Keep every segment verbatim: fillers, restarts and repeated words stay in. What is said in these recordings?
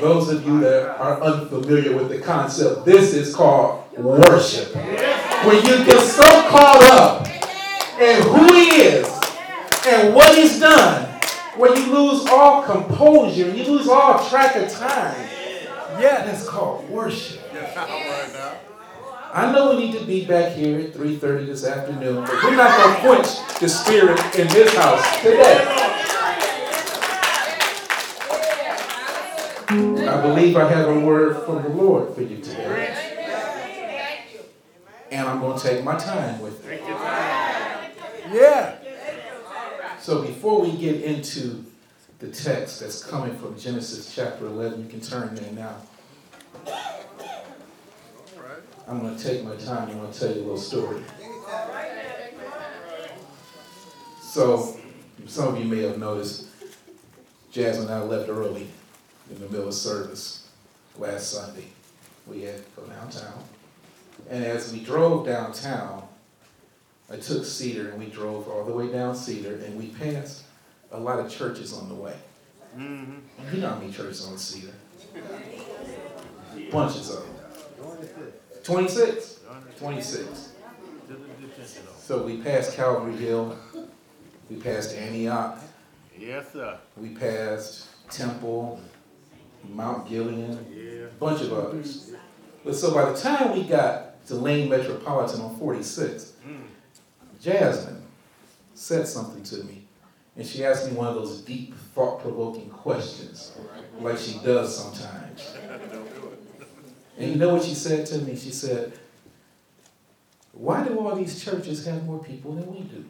those of you that are unfamiliar with the concept, this is called worship. When you get so caught up in who he is and what he's done, when you lose all composure, you lose all track of time. Yeah, that's called worship. I know we need to be back here at three thirty this afternoon, but we're not going to quench the spirit in this house today. I believe I have a word from the Lord for you today. And I'm going to take my time with it. Yeah. So before we get into the text that's coming from Genesis chapter eleven, you can turn there now. I'm going to take my time. I'm going to tell you a little story. So some of you may have noticed Jasmine and I left early in the middle of service last Sunday. We had to go downtown. And as we drove downtown, I took Cedar and we drove all the way down Cedar, and we passed a lot of churches on the way. Mm-hmm. You know how many churches on Cedar? Bunches of them. twenty-six? twenty-six. So we passed Calvary Hill. We passed Antioch. Yes, sir. We passed Temple, Mount Gilead, yeah. A bunch of others. But so by the time we got to Lane Metropolitan on forty-six, mm. Jasmine said something to me. And she asked me one of those deep, thought-provoking questions, like she does sometimes. And you know what she said to me? She said, why do all these churches have more people than we do?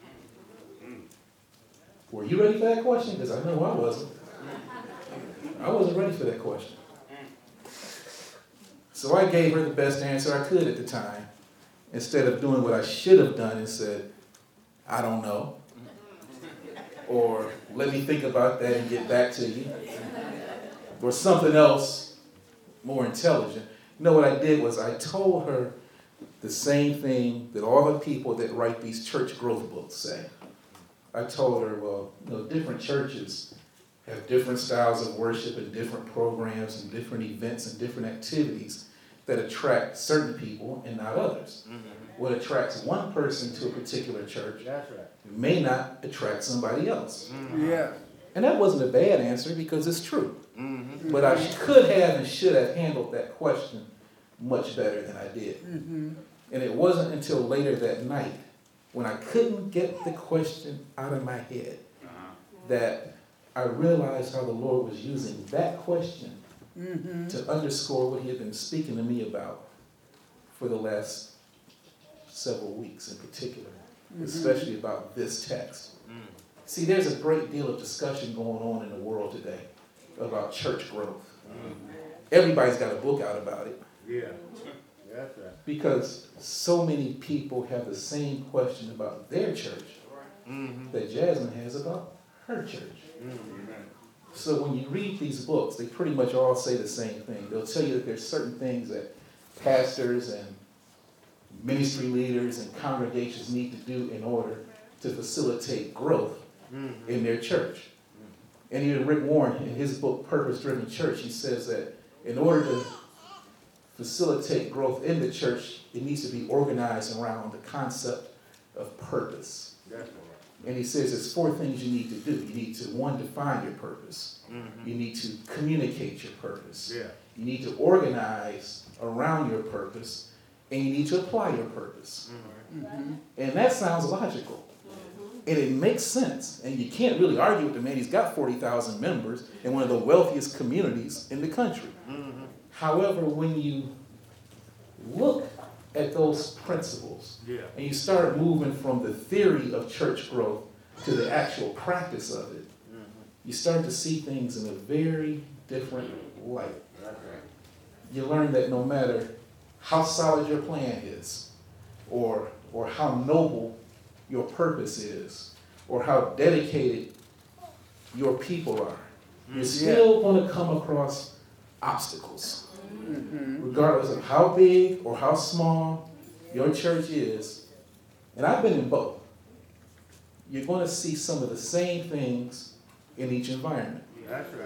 Were you ready for that question? Because I know I wasn't. I wasn't ready for that question. So I gave her the best answer I could at the time, instead of doing what I should have done and said, I don't know. Or let me think about that and get back to you. Or something else more intelligent. You know what I did was I told her the same thing that all the people that write these church growth books say. I told her, well, you know, different churches have different styles of worship and different programs and different events and different activities that attract certain people and not others. Mm-hmm. What attracts one person to a particular church That's right. may not attract somebody else. Mm-hmm. Yeah. And that wasn't a bad answer because it's true. Mm-hmm. But I could have and should have handled that question much better than I did. Mm-hmm. And it wasn't until later that night when I couldn't get the question out of my head uh-huh. that I realized how the Lord was using that question mm-hmm. to underscore what he had been speaking to me about for the last several weeks in particular, mm-hmm. especially about this text. Mm. See, there's a great deal of discussion going on in the world today about church growth. Mm-hmm. Everybody's got a book out about it. Yeah. That's right. Because so many people have the same question about their church mm-hmm. that Jasmine has about her church. Mm-hmm. So when you read these books, they pretty much all say the same thing. They'll tell you that there's certain things that pastors and ministry leaders and congregations need to do in order to facilitate growth mm-hmm. in their church. Mm-hmm. And even Rick Warren, in his book, Purpose Driven Church, he says that in order to facilitate growth in the church, it needs to be organized around the concept of purpose. That's right. And he says there's four things you need to do. You need to, one, define your purpose. Mm-hmm. You need to communicate your purpose. Yeah. You need to organize around your purpose. And you need to apply your purpose. Mm-hmm. Mm-hmm. And that sounds logical. Mm-hmm. And it makes sense. And you can't really argue with the man. He's got forty thousand members in one of the wealthiest communities in the country. Mm-hmm. However, when you look at those principles yeah. and you start moving from the theory of church growth to the actual practice of it, mm-hmm. you start to see things in a very different light. Okay. You learn that no matter how solid your plan is, or or how noble your purpose is, or how dedicated your people are, mm-hmm. you're still yeah. going to come across obstacles. Mm-hmm. Regardless of how big or how small your church is, and I've been in both, you're going to see some of the same things in each environment. That's right.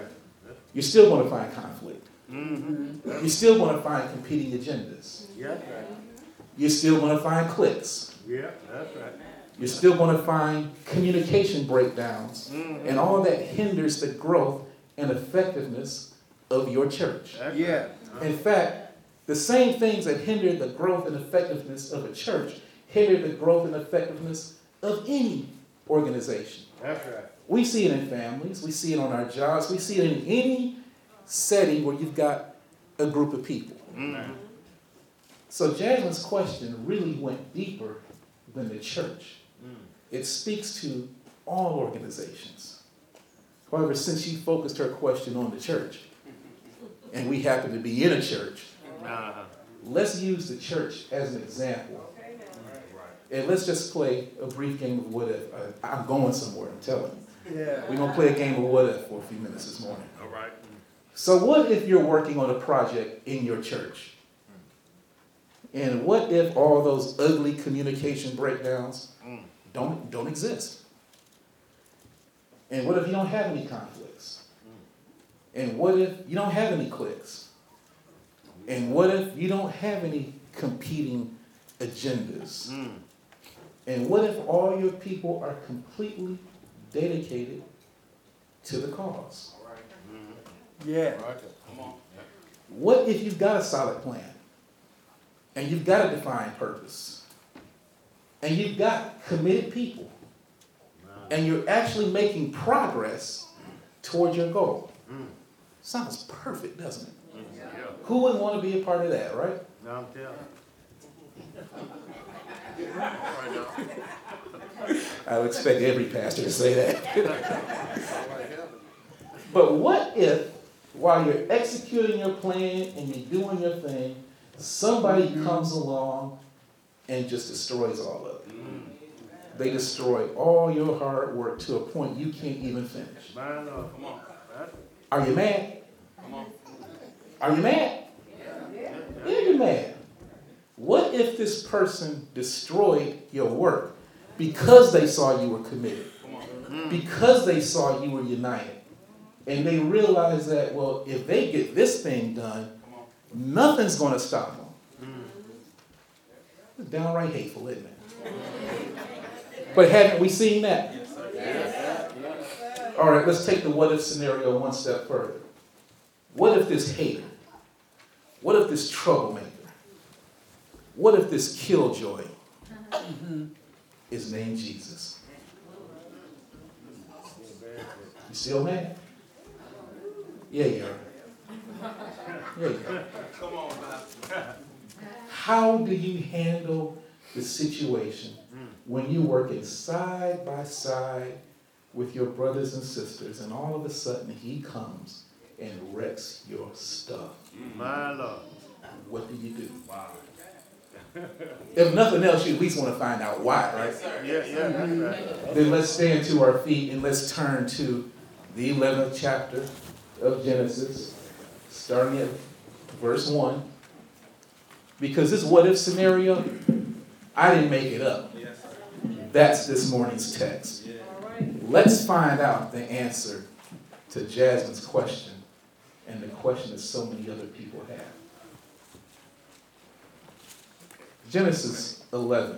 You're still going to find conflict. Mm-hmm. You're still going to find competing agendas. Yeah, that's right. You're still going to find cliques. Yeah, that's right. You're still going to find communication breakdowns. Mm-hmm. And all that hinders the growth and effectiveness of your church. That's Yeah. right. In fact, the same things that hinder the growth and effectiveness of a church hinder the growth and effectiveness of any organization. That's right. We see it in families. We see it on our jobs. We see it in any setting where you've got a group of people. Mm-hmm. So Jasmine's question really went deeper than the church. Mm. It speaks to all organizations. However, since she focused her question on the church, and we happen to be in a church, Uh-huh. let's use the church as an example. And let's just play a brief game of what if. I, I'm going somewhere, I'm telling you. Yeah. We're going to play a game of what if for a few minutes this morning. All right. So what if you're working on a project in your church? And what if all those ugly communication breakdowns Mm. don't, don't exist? And what if you don't have any conflicts? And what if you don't have any cliques? And what if you don't have any competing agendas? Mm. And what if all your people are completely dedicated to the cause? Yeah. What if you've got a solid plan? And you've got a defined purpose? And you've got committed people? And you're actually making progress toward your goal? Mm. Sounds perfect, doesn't it? Yeah. Who wouldn't want to be a part of that, right? Now I'm telling I would expect every pastor to say that. But what if, while you're executing your plan and you're doing your thing, somebody comes along and just destroys all of it? They destroy all your hard work to a point you can't even finish. Man, uh, come on. That's Are you mad? Are you mad? Yeah, you're mad. What if this person destroyed your work because they saw you were committed? Because they saw you were united? And they realize that, well, if they get this thing done, nothing's going to stop them. It's downright hateful, isn't it? But haven't we seen that? All right, let's take the what if scenario one step further. What if this hater? What if this troublemaker? What if this killjoy is named Jesus? You still mad? Yeah, you are. Yeah, you are. Come on, man. How do you handle the situation when you're working side by side with your brothers and sisters, and all of a sudden he comes and wrecks your stuff? My Lord. What do you do? Wow. If nothing else, you at least want to find out why, right? Yeah, yeah, that's right. Then let's stand to our feet and let's turn to the eleventh chapter of Genesis, starting at verse one. Because this what if scenario, I didn't make it up. That's this morning's text. Let's find out the answer to Jasmine's question and the question that so many other people have. Genesis eleven,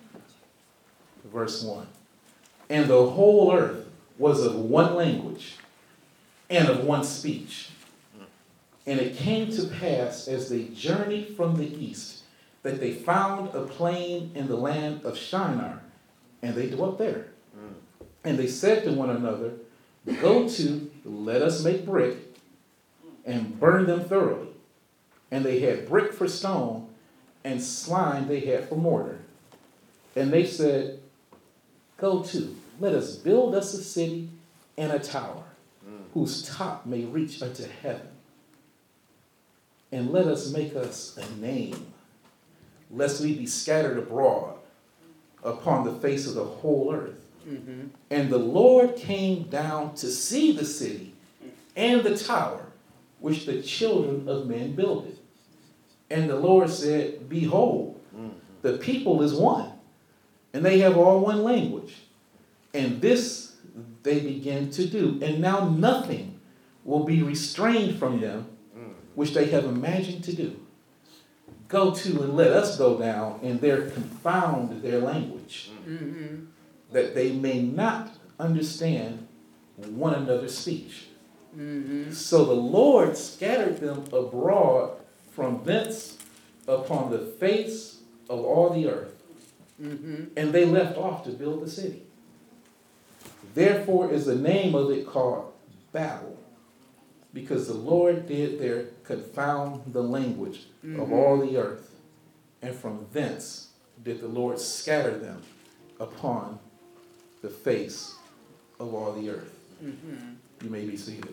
verse one. And the whole earth was of one language and of one speech. And it came to pass as they journeyed from the east that they found a plain in the land of Shinar, and they dwelt there. And they said to one another, go to, let us make brick, and burn them thoroughly. And they had brick for stone, and slime they had for mortar. And they said, go to, let us build us a city and a tower, whose top may reach unto heaven. And let us make us a name, lest we be scattered abroad upon the face of the whole earth. Mm-hmm. And the Lord came down to see the city and the tower which the children of men builded. And the Lord said, behold, the people is one, and they have all one language. And this they begin to do. And now nothing will be restrained from them, which they have imagined to do. Go to and let us go down, and there confound their language, Mm-hmm. that they may not understand one another's speech. Mm-hmm. So the Lord scattered them abroad from thence upon the face of all the earth, Mm-hmm. and they left off to build the city. Therefore is the name of it called Babel, because the Lord did there confound the language Mm-hmm. of all the earth, and from thence did the Lord scatter them upon the face of all the earth. Mm-hmm. You may be seated.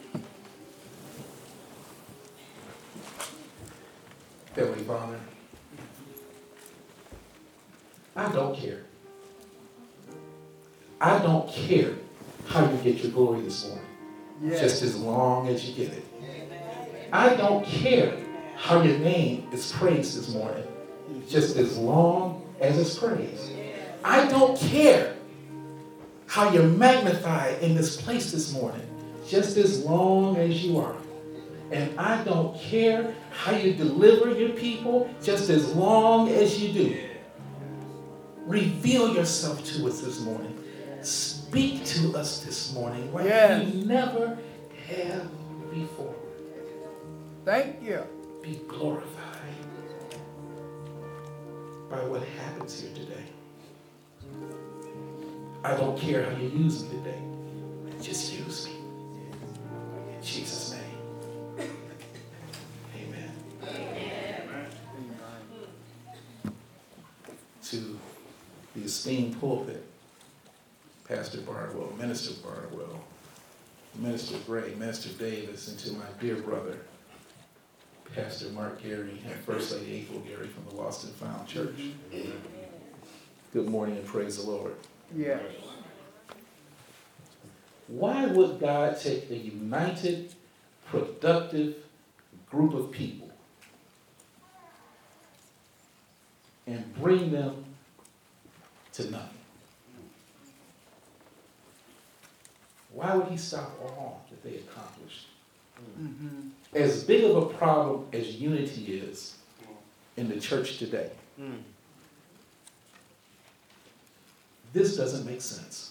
Heavenly Father, I don't care. I don't care how you get your glory this morning, Yes. just as long as you get it. I don't care how your name is praised this morning, just as long as it's praised. I don't care how you're magnified in this place this morning, just as long as you are. And I don't care how you deliver your people, just as long as you do. Reveal yourself to us this morning. Speak to us this morning like Yes. you never have before. Thank you. Be glorified by what happens here today. I don't care how you use me today. Just use me. In Jesus' name. Amen. To the esteemed pulpit, Pastor Bardwell, Minister Bardwell, Minister Gray, Minister Davis, and to my dear brother, Pastor Mark Gary, and First Lady April Gary from the Lost and Found Church. Good morning and praise the Lord. Yes. Why would God take a united, productive group of people and bring them to nothing? Why would he stop all that they accomplished? Mm-hmm. As big of a problem as unity is in the church today, this doesn't make sense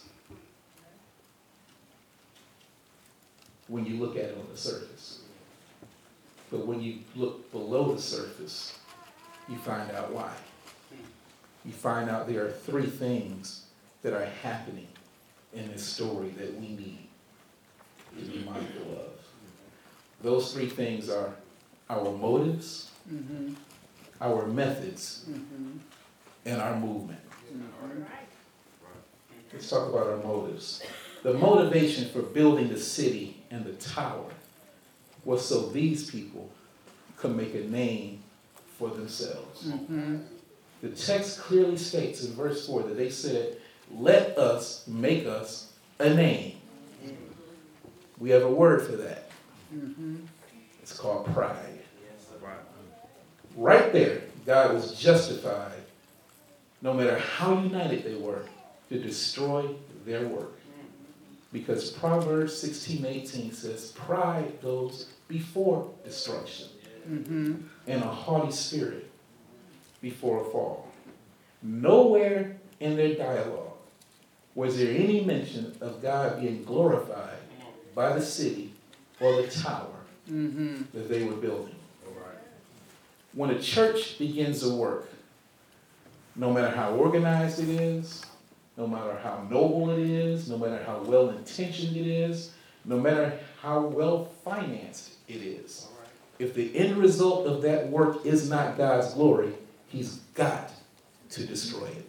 when you look at it on the surface. But when you look below the surface, you find out why. You find out there are three things that are happening in this story that we need to be mindful of. Those three things are our motives, Mm-hmm. our methods, Mm-hmm. and our movement. Mm-hmm. Let's talk about our motives. The motivation for building the city and the tower was so these people could make a name for themselves. Mm-hmm. The text clearly states in verse four that they said, "Let us make us a name." We have a word for that. Mm-hmm. It's called pride. Right there, God was justified, no matter how united they were, to destroy their work. Because Proverbs sixteen eighteen says, pride goes before destruction, Mm-hmm. and a haughty spirit before a fall. Nowhere in their dialogue was there any mention of God being glorified by the city or the tower Mm-hmm. that they were building. When a church begins a work, no matter how organized it is, no matter how noble it is, no matter how well intentioned it is, no matter how well financed it is, if the end result of that work is not God's glory, he's got to destroy it.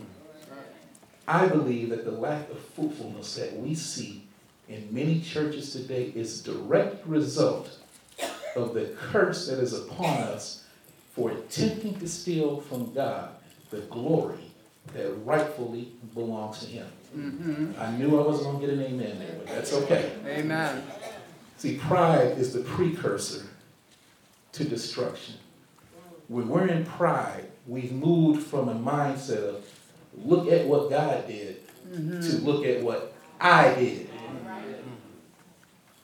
I believe that the lack of fruitfulness that we see in many churches today is a direct result of the curse that is upon us for attempting to steal from God the glory that rightfully belongs to him. Mm-hmm. I knew I wasn't going to get an amen there, but that's okay. Amen. See, pride is the precursor to destruction. When we're in pride, we've moved from a mindset of look at what God did Mm-hmm. to look at what I did.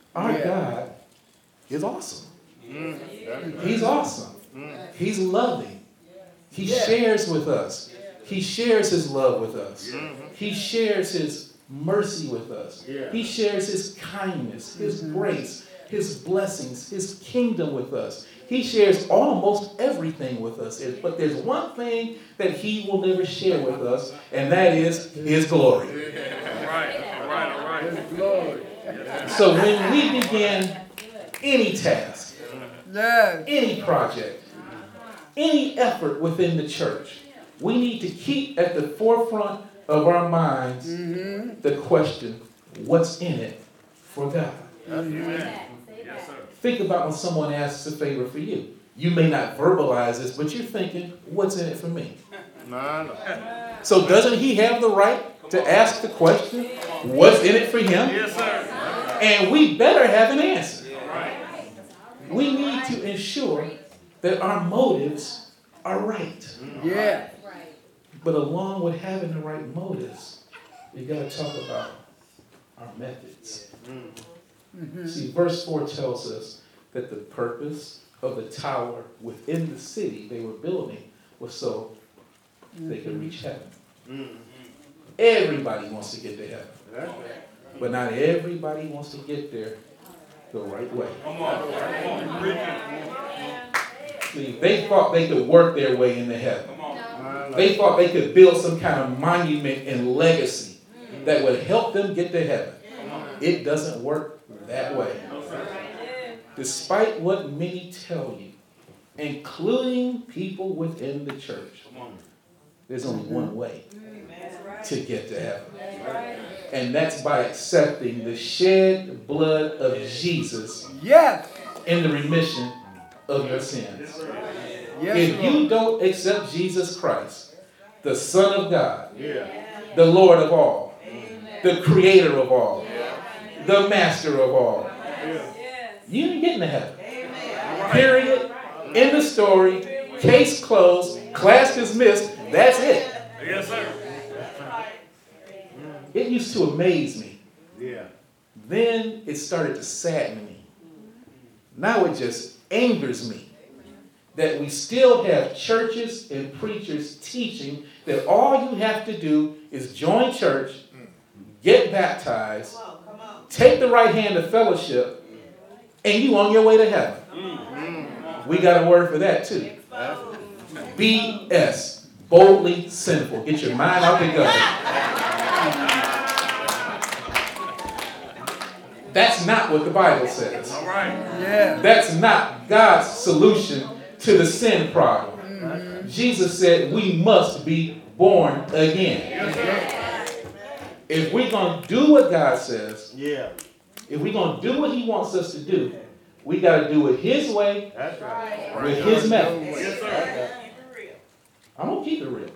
Our Yeah. God is awesome. Mm. That's right. He's awesome. Mm. He's loving. He Yeah. shares with us. He shares his love with us. Mhm. He shares his mercy with us. Yeah. He shares his kindness, his grace, his blessings, his kingdom with us. He shares almost everything with us. But there's one thing that he will never share with us, and that is his glory. All right. All right. All right. His glory. So when we begin any task, Yes. any project, any effort within the church, we need to keep at the forefront of our minds Mm-hmm. the question, what's in it for God? Amen. Yes, sir. Think about when someone asks a favor for you. You may not verbalize this, but you're thinking, what's in it for me? No, no. So doesn't he have the right to ask the question, what's in it for him? Yes, sir. And we better have an answer. All right. We need to ensure that our motives are right. Yeah. But along with having the right motives, we got to talk about our methods. Mm-hmm. See, verse four tells us that the purpose of the tower within the city they were building was so they could reach heaven. Mm. Everybody wants to get to heaven, That's right. but not everybody wants to get there the right way. Come on. Come on. Preach it. See, they thought they could work their way into heaven. Come on. No, no. They thought they could build some kind of monument and legacy that would help them get to heaven. It doesn't work that way. Despite what many tell you, including people within the church, Come on. there's only one way to get to heaven. And that's by accepting the shed blood of Jesus Yes. in the remission of your sins. Yes, If you Lord. don't accept Jesus Christ, the Son of God, Yeah. the Lord of all, the Creator of all, the Master of all, you ain't getting to heaven. Period. End of story. Case closed. Class dismissed. That's it. Yes, sir. It used to amaze me. Yeah. Then it started to sadden me. Now it just angers me that we still have churches and preachers teaching that all you have to do is join church, get baptized, take the right hand of fellowship, and you on your way to heaven. We got a word for that too. B S, boldly sinful. Get your mind out the gutter. That's not what the Bible says. All right. Yeah. That's not God's solution to the sin problem. Jesus said we must be born again. If we're going to do what God says, Yeah. if we're going to do what he wants us to do, we got to do it his way That's right. with his methods. Yes, sir. I'm going to keep it real.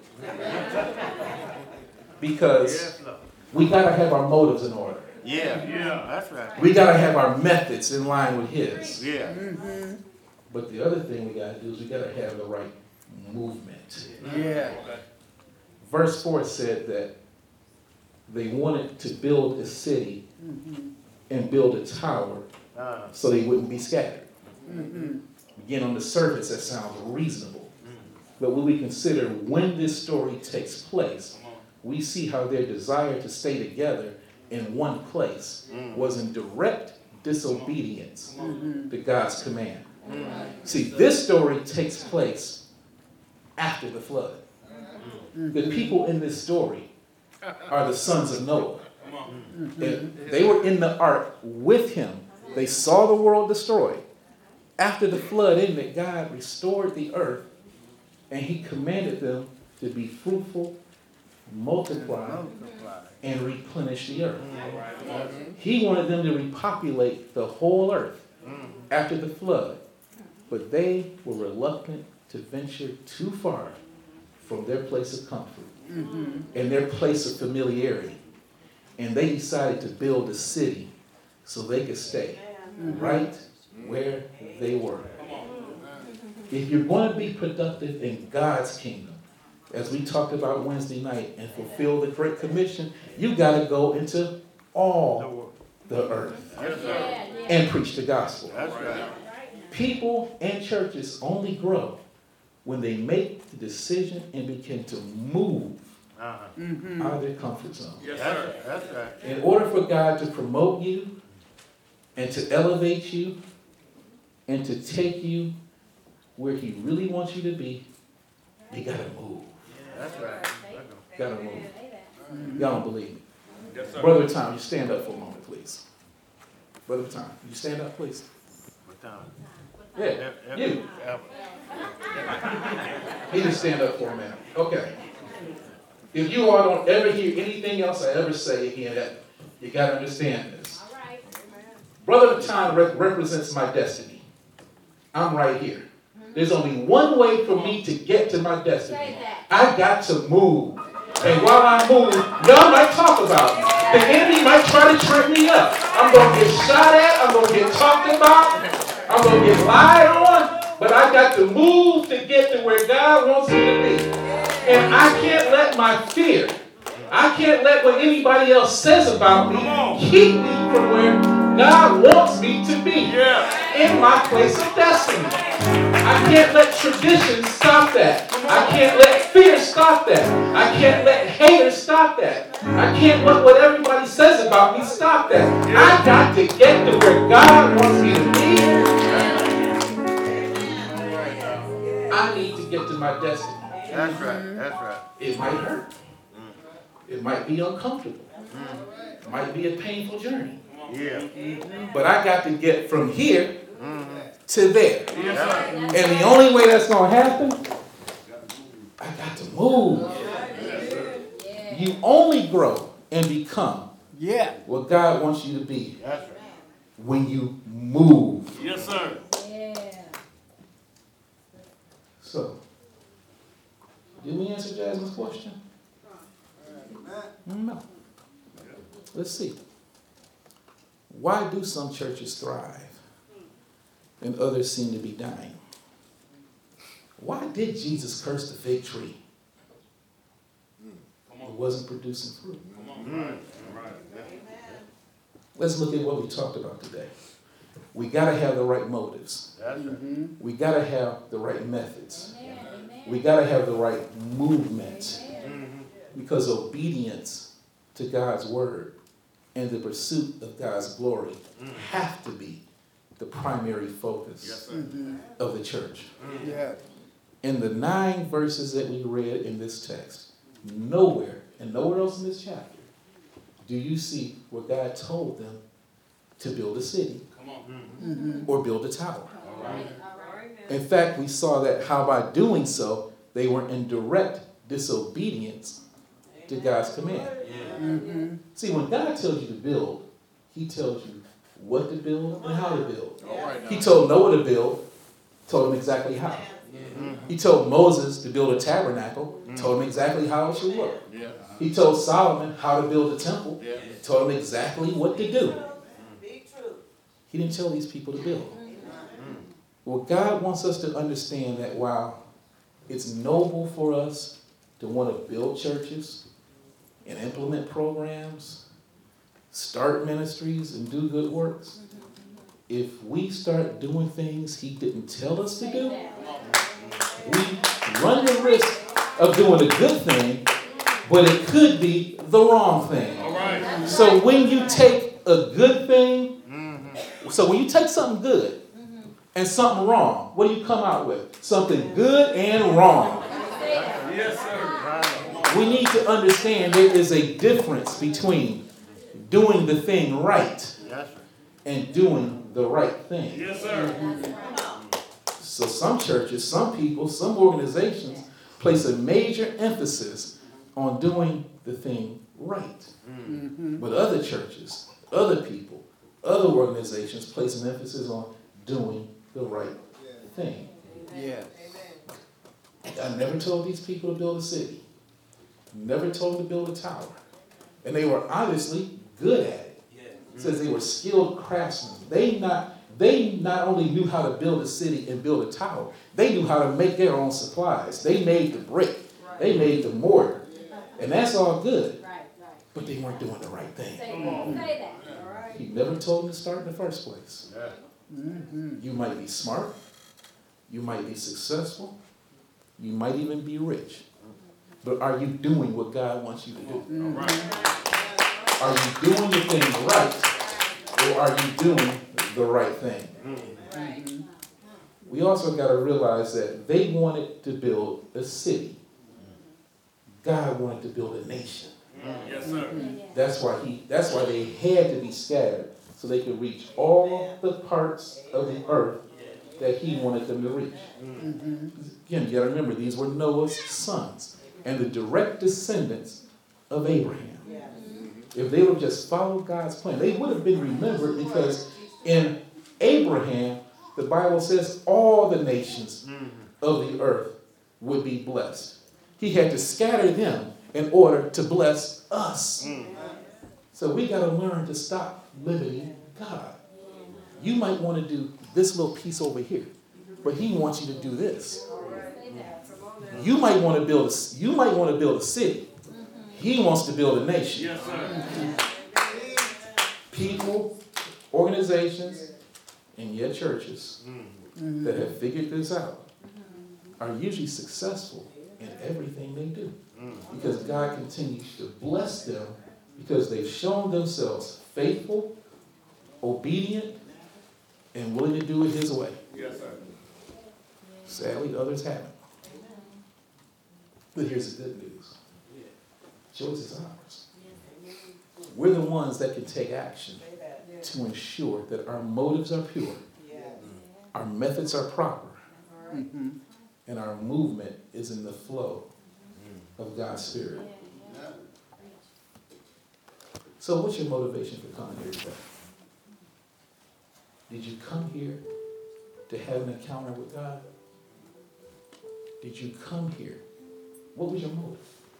Because Yes, Lord. we got to have our motives in order. Yeah. Yeah. That's right. We got to have our methods in line with his. Yeah. Mm-hmm. But the other thing we got to do is we got to have the right movement. Yeah. Verse four said that they wanted to build a city Mm-hmm. and build a tower Uh, so they wouldn't be scattered. Mm-hmm. Again, on the surface, that sounds reasonable. But when we consider when this story takes place, we see how their desire to stay together in one place was in direct disobedience Mm-hmm. to God's command. See, this story takes place after the flood. The people in this story are the sons of Noah. And they were in the ark with him. They saw the world destroyed. After the flood ended, God restored the earth and he commanded them to be fruitful, multiply, Multiply. and replenish the earth. He wanted them to repopulate the whole earth after the flood, but they were reluctant to venture too far from their place of comfort Mm-hmm. and their place of familiarity. And they decided to build a city so they could stay right where they were. If you're going to be productive in God's kingdom, as we talked about Wednesday night, and fulfill the Great Commission, you got to go into all the earth Yes, sir. and preach the gospel. That's right. People and churches only grow when they make the decision and begin to move Uh-huh. Mm-hmm. out of their comfort zone. Yes, sir. That's right. In order for God to promote you and to elevate you and to take you where he really wants you to be, you gotta move. That's right. Gotta move. Y'all don't believe me. Yes, sir. Brother Tom, you stand up for a moment, please. Brother Tom, you stand up, please. What time? Yeah, Ev- ev- you. ev- He just stand up for a minute. Okay. If you all don't ever hear anything else I ever say again, that you gotta understand this. Brother Tom rep- represents my destiny. I'm right here. There's only one way for me to get to my destiny. I got to move. And while I move, y'all might talk about me. The enemy might try to trip me up. I'm going to get shot at. I'm going to get talked about. I'm going to get lied on. But I got to move to get to where God wants me to be. And I can't let my fear, I can't let what anybody else says about me keep me from where God wants me to be. Yeah. In my place of destiny. I can't let tradition stop that. I can't let fear stop that. I can't let haters stop that. I can't let what everybody says about me stop that. I got to get to where God wants me to be. I need to get to my destiny. That's right. That's right. It might hurt. It might be uncomfortable. It might be a painful journey. Yeah. But I got to get from here to there. Yes, sir. And the only way that's going to happen, I got to move. You only grow and become Yeah. what God wants you to be That's right. when you move. Yes, sir. So, did we answer Jasmine's question? No. Let's see. Why do some churches thrive and others seem to be dying? Why did Jesus curse the fig tree? It wasn't producing fruit. Let's look at what we talked about today. We got to have the right motives. That's right. Mm-hmm. We got to have the right methods. We got to have the right movement. Because obedience to God's word and the pursuit of God's glory have to be the primary focus Yes, sir. Mm-hmm. of the church. Yeah. In the nine verses that we read in this text, nowhere and nowhere else in this chapter do you see where God told them to build a city Mm-hmm. or build a tower. In fact, we saw that how by doing so, they were in direct disobedience to God's command. Mm-hmm. See, when God tells you to build, he tells you what to build and how to build. He told Noah to build, told him exactly how. He told Moses to build a tabernacle, told him exactly how it should look. He told Solomon how to build a temple, told him exactly what to do. He didn't tell these people to build. Well, God wants us to understand that while it's noble for us to want to build churches and implement programs, start ministries, and do good works, if we start doing things he didn't tell us to do, we run the risk of doing a good thing, but it could be the wrong thing. All right. So when you take a good thing, so when you take something good and something wrong, what do you come out with? Something good and wrong. Yes, sir. We need to understand there is a difference between doing the thing right Yes, sir. and doing the right thing. Yes, sir. So some churches, some people, some organizations place a major emphasis on doing the thing right. Mm-hmm. But other churches, other people, other organizations place an emphasis on doing the right thing. Yes. I never told these people to build a city. Never told them to build a tower. And they were obviously good at it. It says they were skilled craftsmen. They not, they not only knew how to build a city and build a tower, they knew how to make their own supplies. They made the brick. They made the mortar. And that's all good. but they weren't doing the right thing. Say that. All right. He never told them to start in the first place. Yeah. Mm-hmm. You might be smart. You might be successful. You might even be rich. But are you doing what God wants you to do? All right. Are you doing the thing right? Or are you doing the right thing? Mm-hmm. We also got to realize that they wanted to build a city. God wanted to build a nation. Yes, sir. That's why he that's why they had to be scattered, so they could reach all the parts of the earth that he wanted them to reach. Mm-hmm. Again, you got to remember, these were Noah's sons and the direct descendants of Abraham. If they would have just followed God's plan, they would have been remembered, because in Abraham, the Bible says all the nations of the earth would be blessed. He had to scatter them in order to bless us. So we got to learn to stop limiting God. You might want to do this little piece over here, but he wants you to do this. You might want to build a, you might want to build a city. He wants to build a nation. Yes, sir. People, organizations, and yet churches Mm-hmm. that have figured this out are usually successful in everything they do, because God continues to bless them because they've shown themselves faithful, obedient, and willing to do it his way. Yes, sir. Sadly, others haven't. But here's the good news. Choice is ours. We're the ones that can take action to ensure that our motives are pure, our methods are proper, Mm-hmm. and our movement is in the flow of God's Spirit. So what's your motivation for coming here today? Did you come here to have an encounter with God? Did you come here? What was your motive?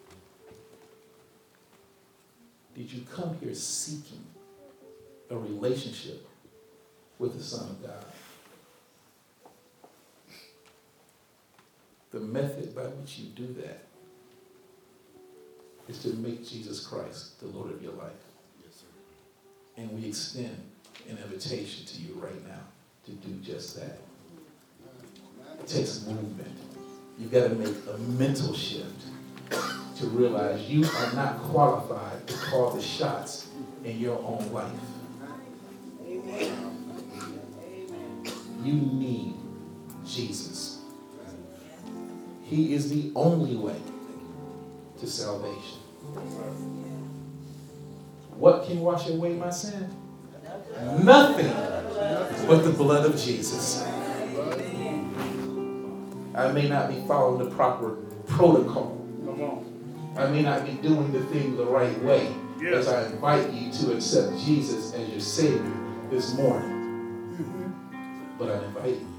Did you come here seeking a relationship with the Son of God? The method by which you do that is to make Jesus Christ the Lord of your life. Yes, sir. And we extend an invitation to you right now to do just that. It takes movement. You've got to make a mental shift to realize you are not qualified to call the shots in your own life. You need Jesus. He is the only way to salvation. What can wash away my sin? Nothing but the blood of Jesus. I may not be following the proper protocol. Come on. I may not be doing the thing the right way, Yes. as I invite you to accept Jesus as your Savior this morning. Mm-hmm. But I invite you.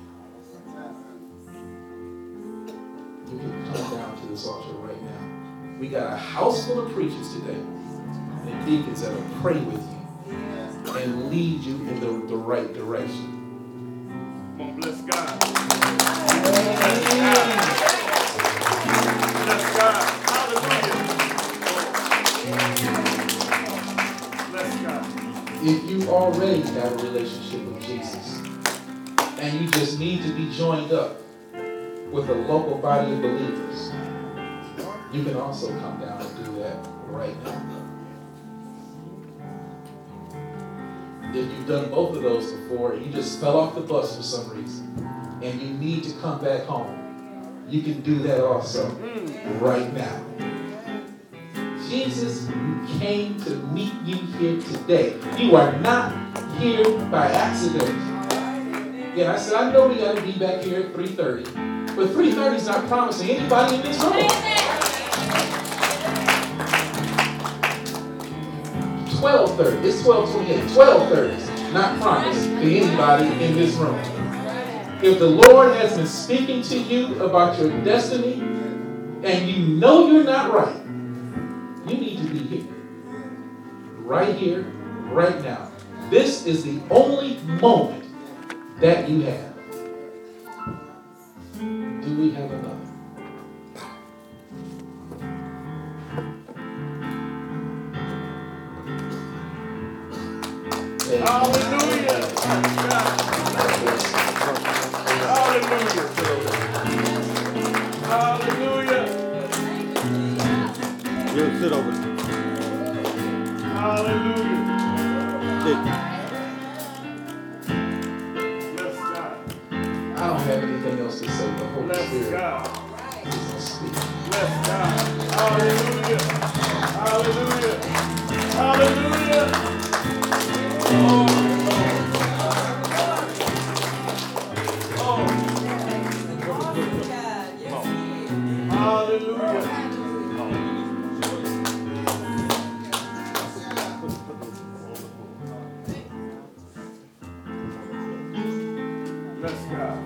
You can come down to this altar right now. We got a house full of preachers today and deacons that will pray with you and lead you in the, the right direction. Come on, bless God. Bless God. Hallelujah. Bless God. If you already have a relationship with Jesus and you just need to be joined up with a local body of believers, you can also come down and do that right now. If you've done both of those before and you just fell off the bus for some reason and you need to come back home, you can do that also right now. Jesus came to meet you here today. You are not here by accident. Yeah, I said, I know we got to be back here at three thirty, but three thirty is not promising anybody in this room. twelve thirty, it's twelve twenty-eight, twelve thirty is not promised to anybody in this room. If the Lord has been speaking to you about your destiny and you know you're not right, you need to be here. Right here, right now. This is the only moment that you have. Do we have enough? say. Hallelujah. Hallelujah. Hallelujah. We'll sit over there. Hallelujah. Sit. Bless God. I don't have anything else to say. The Holy Bless Spirit God. is going to speak. Bless God. Hallelujah. Hallelujah. Hallelujah. Oh, oh, hallelujah. Bless God.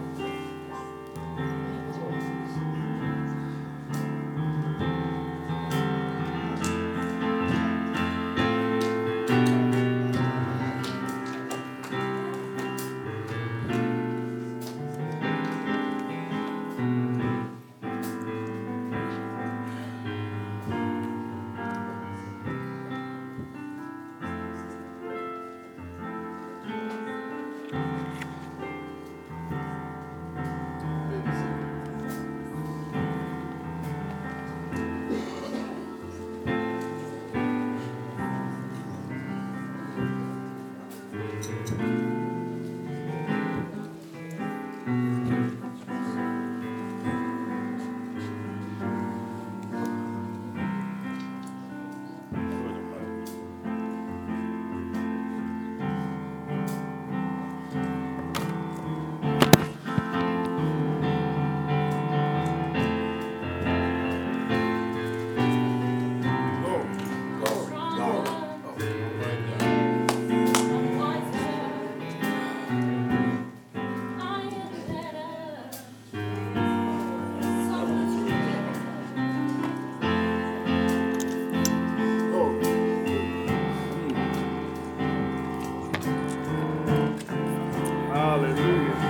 Hallelujah.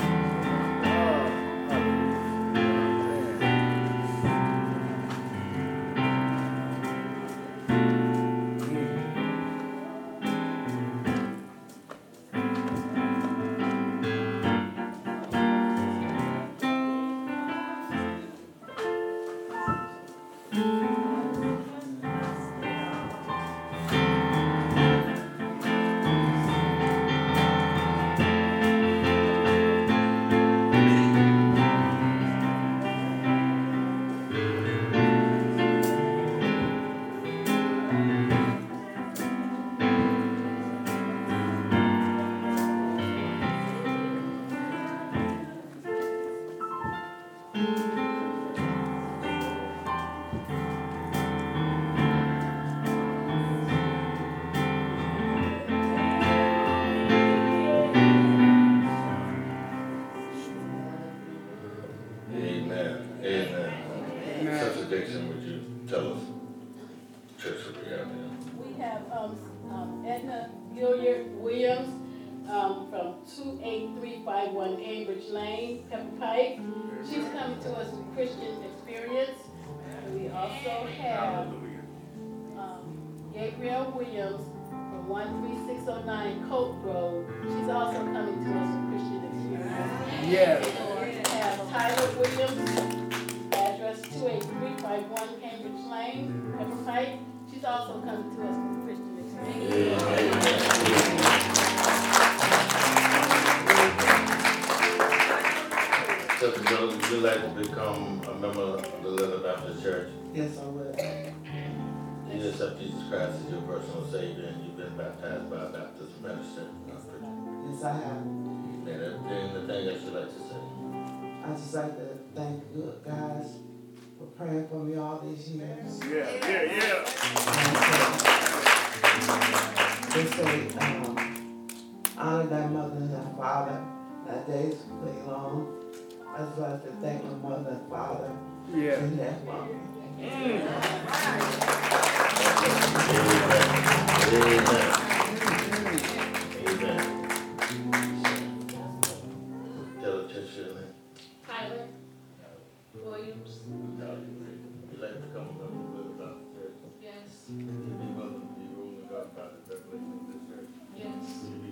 Amen. Amen. Sister Dixon, would you tell us church that we have here? We have um, um, Edna Gilliard Williams um, from two eight three five one Cambridge Lane, Pepper Pike. She's coming to us with Christian Experience. And we also have um, Gabrielle Williams from one three six oh nine Coke Road. She's also coming to us with Christian Experience. Yes. We have Tyler Williams, address two eight three five one Cambridge Lane, Pepper Pike. She's also coming to us with Christian Experience. Sister Joe, would you like to become a member of the Little Baptist Church? Yes, I will. You accept Jesus Christ as your personal Savior and you've been baptized by a Baptist minister. Yes, I have. And anything else you'd like to say? I just like to thank you guys for praying for me all these years. Yeah, yeah, yeah. They say, um, honor thy mother and thy father, thy days will be long. I just like to thank my mother and father. Yeah. And that for me. Amen. Amen. Tell the church your name. Tyler Williams. You'd like to become a member of the Little Baptist Church? Yes. You'd be willing to be ruled and governed by the revelation of this church? Yes. You'd be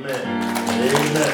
Amen. Amen.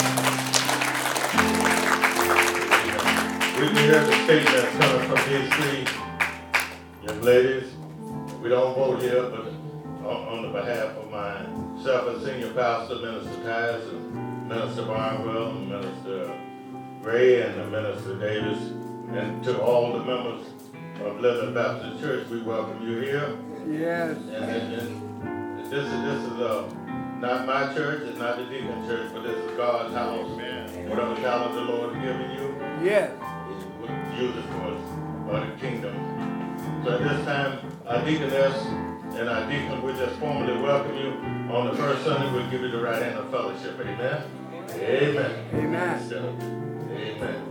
We can hear the statement coming from these three young ladies. We don't vote here, but on, on the behalf of myself as senior pastor, Minister Tyus, and Minister Barnwell, and Minister Ray, and the Minister Davis, and to all the members of Living Baptist Church, we welcome you here. Yes. And, and, and this is this is uh, not my church, it's not the deacon church, but this is God's house. Man. Whatever talent the Lord has given you, Yes. use it for, for the kingdom. So at this time, our deaconess and our deacon, we just formally welcome you. On the first Sunday, we'll give you the right hand of fellowship. Amen. Amen. Amen. Amen.